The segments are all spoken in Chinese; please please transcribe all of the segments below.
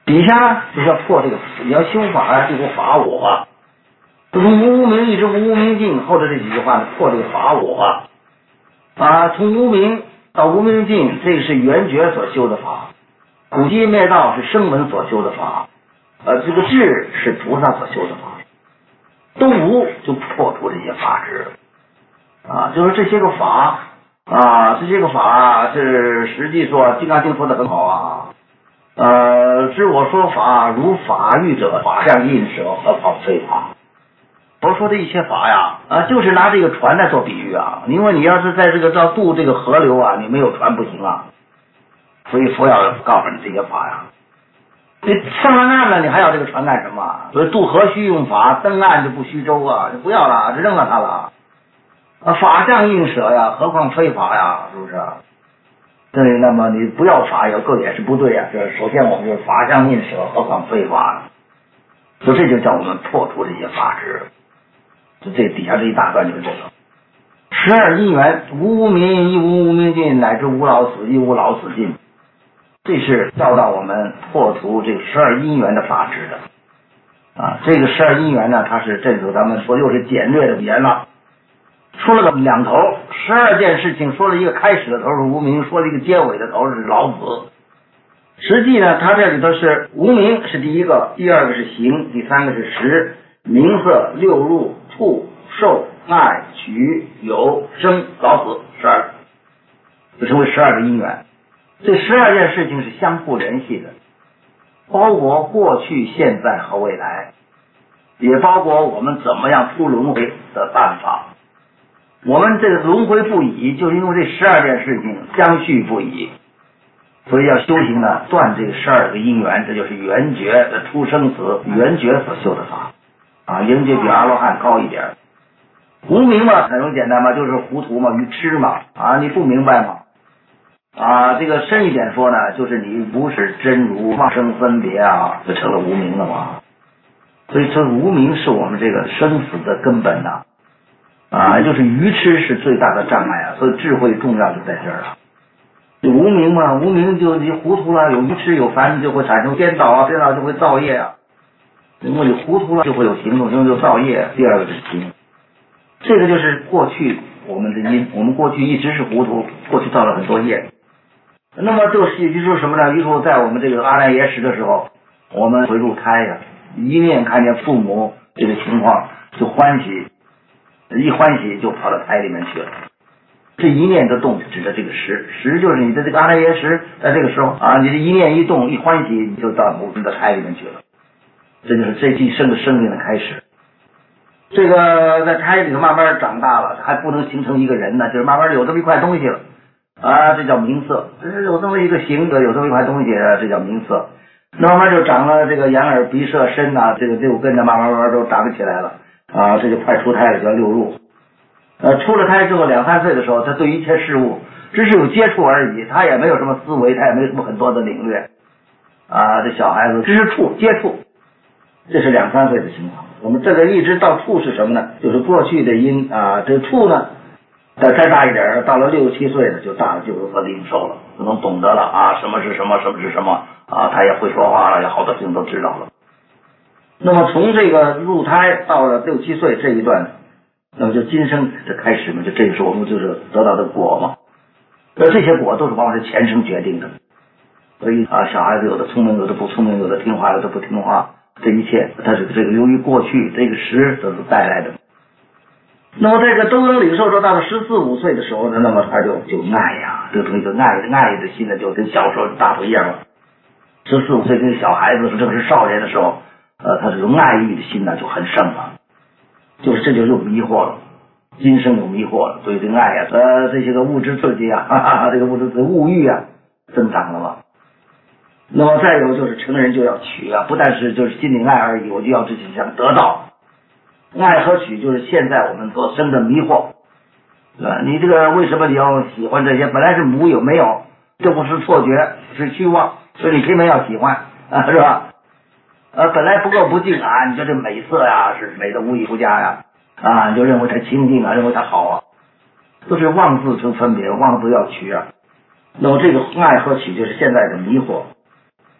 底下呢就要破这个，你要修法呀，就给我法我。从无名一直无名尽，后头这几句话呢，破这个法我从无名到无名尽，这个是圆觉所修的法，苦集灭道是声闻所修的法，这个智是菩萨所修的法，都无就破除这些法执就是这些个法这些个法是实际说《金刚经》说的很好知我说法如法喻者，法相应舍，何况非法。佛说的一些法呀就是拿这个船来做比喻因为你要是在这个要渡这个河流你没有船不行所以佛要告诉你这些法你上了岸了，你还要这个船干什么？所以渡河须用法，登岸就不须舟就不要了，就扔了它了法相应舍呀，何况非法呀，是不是？对，那么你不要法有个也是不对这首先我们就是法相应舍，何况非法所以这就叫我们破除这些法执。就这底下这一大段就是这个12因缘，无明亦无无明尽，乃至无老死亦无老死尽，这是教导我们破除这个12因缘的法执的这个12因缘呢，它是这里头咱们说又是简略的语言了，说了个两头，12件事情，说了一个开始的头是无明，说了一个结尾的头是老死。实际呢，它这里头是无明是第一个，第二个是行，第三个是识，名色六入触受爱取有生老死12，就成为12个因缘。这12件事情是相互联系的，包括过去现在和未来，也包括我们怎么样出轮回的办法。我们这个轮回不已，就是因为这12件事情相续不已，所以要修行呢，断这个12个因缘，这就是圆觉的出生死，圆觉所修的法圆觉比阿罗汉高一点。无明嘛，很简单嘛，就是糊涂嘛，愚痴嘛你不明白嘛这个深一点说呢，就是你不是真如，妄生分别就成了无明了嘛。所以这无明是我们这个生死的根本就是愚痴是最大的障碍所以智慧重要就在这儿了。无明嘛，无明就你糊涂了，有愚痴有烦，就会产生颠倒颠倒就会造业如果你糊涂了，就会有行动，就造业。第二个是行，这个就是过去我们的因，我们过去一直是糊涂，过去造了很多业。那么也就是什么呢？比如说在我们这个阿赖耶识的时候，我们回入胎一念看见父母这个情况就欢喜，一欢喜就跑到胎里面去了。这一念的动指的这个识就是你的这个阿赖耶识，在这个时候你的一念一动一欢喜，你就到母亲的胎里面去了。这就是这一生的生命的开始。这个在胎里头慢慢长大了，还不能形成一个人呢，就是慢慢有这么一块东西了这叫名色。这是有这么一个形格，有这么一块东西这叫名色。慢慢就长了这个眼耳鼻舌身这个六根慢慢都长起来了这就快出胎了，叫六入。出了胎之后2、3岁的时候，他对一切事物只是有接触而已，他也没有什么思维，他也没有什么很多的领略这小孩子只是接触，这是2、3岁的情况。我们这个一直到处是什么呢？就是过去的因这个处呢再大一点，到了6、7岁了就大了，就有所领受了，就能懂得了什么是什么，什么是什么他也会说话了，有好多事情都知道了。那么从这个入胎到了6、7岁这一段，那么就今生的开始嘛，就这个时候我们就是得到的果嘛。这些果都是往往是前生决定的。所以小孩子有的聪明，有的不聪明，有的听话，有的不听话，这一切它是这个由于过去这个识都是带来的。那么这个都能领受到了14、15岁的时候呢，那么他就爱这个东西就爱的心呢，就跟小时候大不一样了。14、15岁跟小孩子正是少年的时候，他这种爱欲的心呢就很盛了，就是这就有迷惑了，今生有迷惑了，所以这个爱这些个物质刺激这个物质物欲增长了嘛。那么再有就是成人就要取不但是就是心灵爱而已，我就要自己想得到。爱和取就是现在我们所生的迷惑你这个为什么你要喜欢这些？本来是无有没有，这不是错觉，是虚妄，所以你偏偏要喜欢是吧？本来不够不净你说这美色是美的无以复加你就认为它清净认为它好都是妄自成分别，妄自要取那么这个爱和取就是现在的迷惑。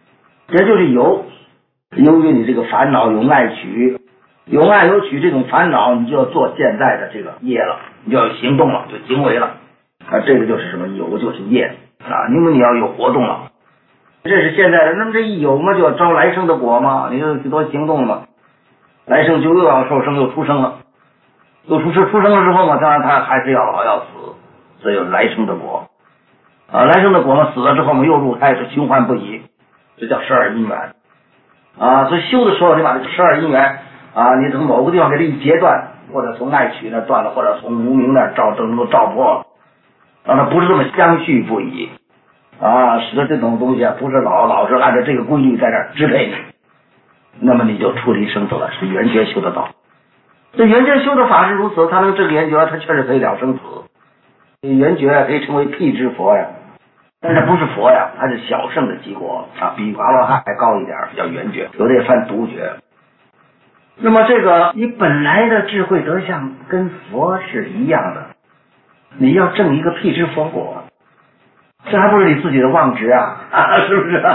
这就是有。由于你这个烦恼有爱取，有爱有取这种烦恼，你就要做现在的这个业了，你就要行动了，就行为了这个就是什么？有就是业因为你要有活动了，这是现在的。那么这一有嘛，就要招来生的果嘛，你就多行动了嘛，来生就又要受生，又出生了，又出生了之后嘛，当然他还是要死，所以有来生的果来生的果嘛，死了之后嘛，又入胎，是循环不已，这叫12因缘所以修的时候，你把这12因缘你从某个地方给它一截断，或者从爱取那断了，或者从无明那能够照破了，让它不是这么相续不已使得这种东西不是老是按照这个规律在这儿支配你，那么你就出离生死了，是圆觉修得到。这圆觉修的法是如此，他能这个圆觉，他确实可以了生死。圆觉可以称为辟支佛呀，但是不是佛呀，它是小圣的极果比阿罗汉还高一点，叫圆觉，有的也算独觉。那么这个你本来的智慧德相跟佛是一样的，你要证一个辟支佛果，这还不是你自己的妄执是不是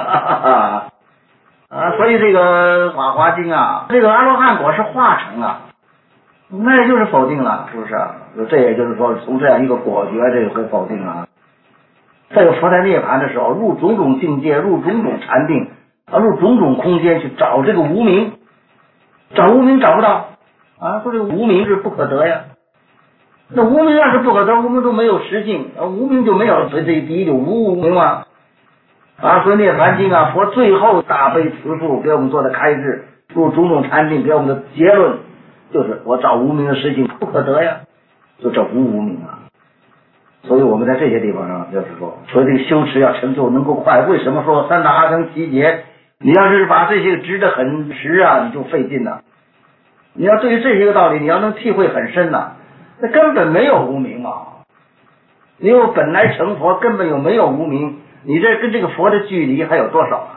所以这个法华经这个阿罗汉果是化成那也就是否定了，是不是这也就是说从这样一个果觉这个会否定再有佛在涅槃的时候，入种种境界，入种种禅定入种种空间去找这个无明，找无明找不到说这个无明是不可得呀。那无明要是不可得，无明都没有实性无明就没有，所以这第一就无明嘛所以涅槃经佛最后大悲慈父给我们做的开示，入种种禅定给我们的结论，就是我找无明的实性不可得呀，就这无明所以我们在这些地方上就是说这个修持要成就能够快。为什么说三大阿僧祇劫？你要是把这些执得很实你就费劲了。你要对于这些个道理你要能体会很深那根本没有无明嘛。你有本来成佛，根本没有无明，你这跟这个佛的距离还有多少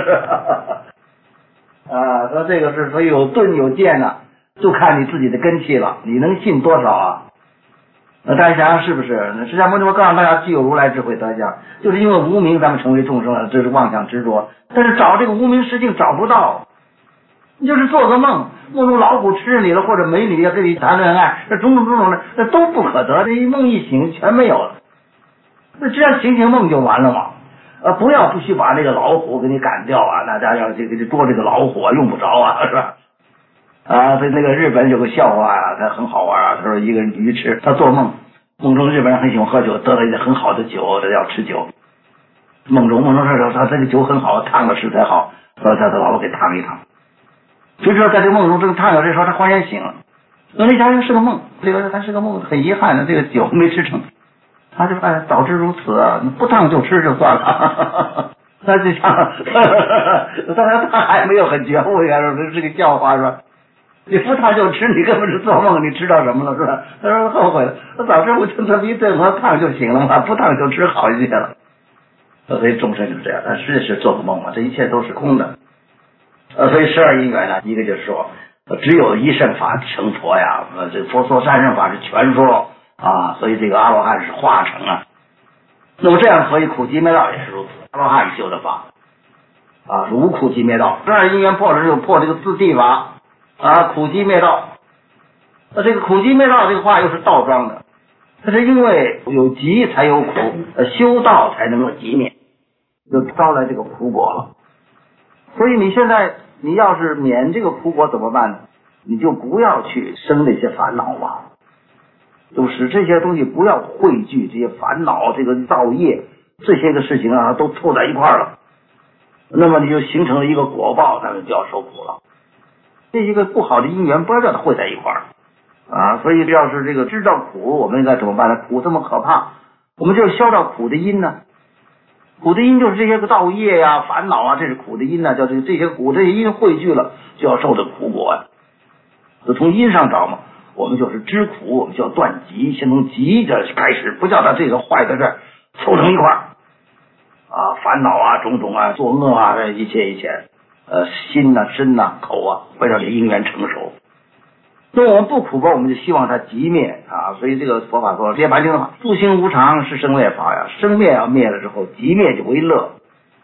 说这个是所以有顿有见就看你自己的根器了，你能信多少那大家想想是不是？释迦牟尼佛告诉大家具有如来智慧德相，就是因为无明咱们成为众生了，这是妄想执着，但是找这个无明实境找不到，你就是做个梦，梦中老虎吃你了，或者美女要跟你谈恋爱，这种种的那都不可得，这一梦一醒全没有了。那只要醒梦就完了嘛。不许把那个老虎给你赶掉大家要这个捉这个老虎用不着是吧？所以那个日本有个笑话他很好玩他说一个愚痴，他做梦中日本人很喜欢喝酒，得了一个很好的酒，他要吃酒，梦中说他这个酒很好，烫了吃才好，所以他的老婆给烫一烫。就知道在这个梦中正烫着，这时候他忽然醒了，那想想是个梦，这个他是个梦，很遗憾的这个酒没吃成，他就早知如此不烫就吃就算了他就想当然他还没有很觉悟这个笑话是吧？你不烫就吃，你根本是做梦，你知道什么了是吧？他说后悔了，他早知我就这么一顿，我烫就行了嘛，不烫就吃好一些了。所以众生就是这样，他实是做个梦嘛，这一切都是空的。所以12因缘一个就是说只有一圣法成佛呀，这佛说三圣法是全说所以这个阿罗汉是化成那么这样所以苦集灭道也是如此，阿罗汉修的法是无苦集灭道。12因缘破了就破这个自地法苦集灭道。那这个苦集灭道这个话又是倒装的，它是因为有集才有苦，修道才能够集灭，就招来这个苦果了。所以你现在你要是免这个苦果怎么办呢？你就不要去生那些烦恼吧，就使这些东西不要汇聚，这些烦恼这个造业这些个事情都凑在一块了，那么你就形成了一个果报，咱们就要受苦了。这些个不好的因缘不要叫它汇在一块所以要是这个知道苦，我们应该怎么办呢？苦这么可怕，我们就消掉苦的因呢。苦的因就是这些个造业呀、烦恼这是苦的因叫这些苦这些因汇聚了，就要受这苦果就从因上找嘛。我们就是知苦，我们就要断集，先从集的开始，不叫它这个坏在这儿凑成一块烦恼种种作恶这一切心身口会让这因缘成熟。那我们不苦吧，我们就希望它即灭所以这个佛法说，涅槃经的话，诸行无常是生灭法呀，生灭要灭了之后，即灭就为乐。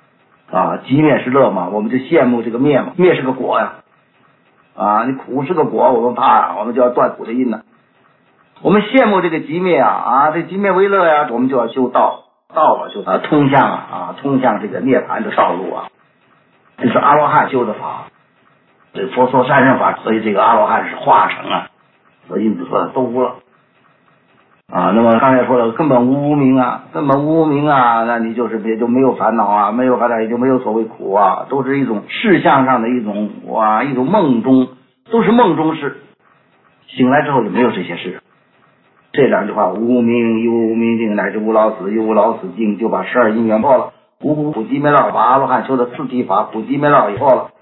啊，寂灭是乐嘛，我们就羡慕这个灭嘛，灭是个果呀，啊，你苦是个果，我们怕呀，我们就要断苦的因呢。我们羡慕这个寂灭啊，这寂灭为乐呀，我们就要修道，道就通向这个涅槃的道路啊，这是阿罗汉修的法，这佛说三圣法，所以这个阿罗汉是化成啊，所以因此说都无了。啊，那么刚才说了，根本无明啊，根本无明啊，那你就是也就没有烦恼啊，没有烦恼也就没有所谓苦啊，都是一种事相上的一种梦中，都是梦中事，醒来之后就没有这些事。这两句话，无明亦无无明尽，乃至无老死亦无老死尽，就把12因缘破了。无苦寂灭道，把阿罗汉修的四谛法苦寂灭道以破了。